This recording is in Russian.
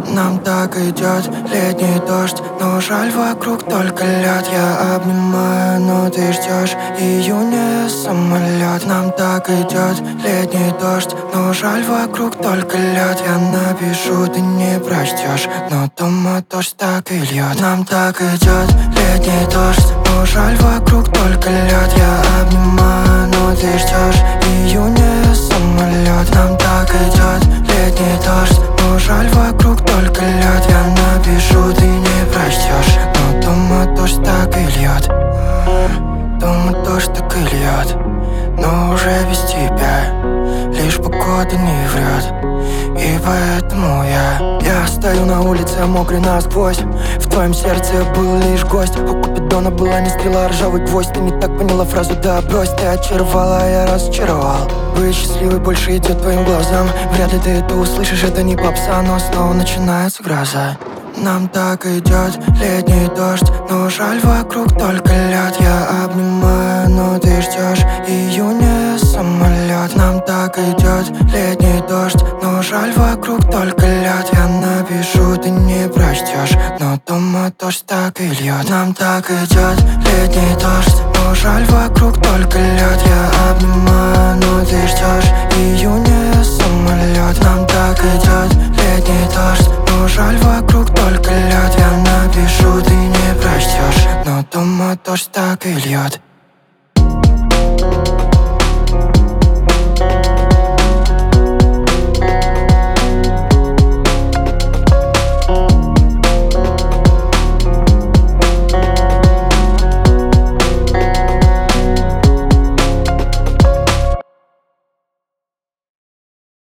Нам так идет летний дождь, но жаль, вокруг только лед. Я обнимаю, но ты ждешь июня самолет. Нам так идет летний дождь, но жаль, вокруг только лед. Я напишу, ты не прочтешь, но дома дождь так и льет. Нам так идет летний дождь, но жаль, вокруг только лед. Я обнимаю, но ты ждешь июня самолет. Нам так идет летний дождь, но жаль, вокруг только лед. Я напишу, ты не прочтешь, но дома дождь так и льет. Дома дождь так и льет, но уже без тебя. Лишь погода не врет, и поэтому я стою на улице, мокрый насквозь. В твоем сердце был лишь гость. У Купидона была не стрела, а ржавый гвоздь. Ты не так поняла фразу, да брось. Ты очаровала, а я разочаровал. Быть счастливой больше идет твоим глазам. Вряд ли ты это услышишь, это не попса, но снова начинается гроза. Нам так идет летний дождь, но жаль, вокруг только лед. Я обнимаю, но ты ждешь июня самолет. Нам так идет летний дождь, но жаль, вокруг только лед. Я напишу, ты не прочтешь, но дома дождь так и льет. Нам так идет летний дождь, но жаль, вокруг только лед. Я обнимаю, но ты ждешь июня самолет.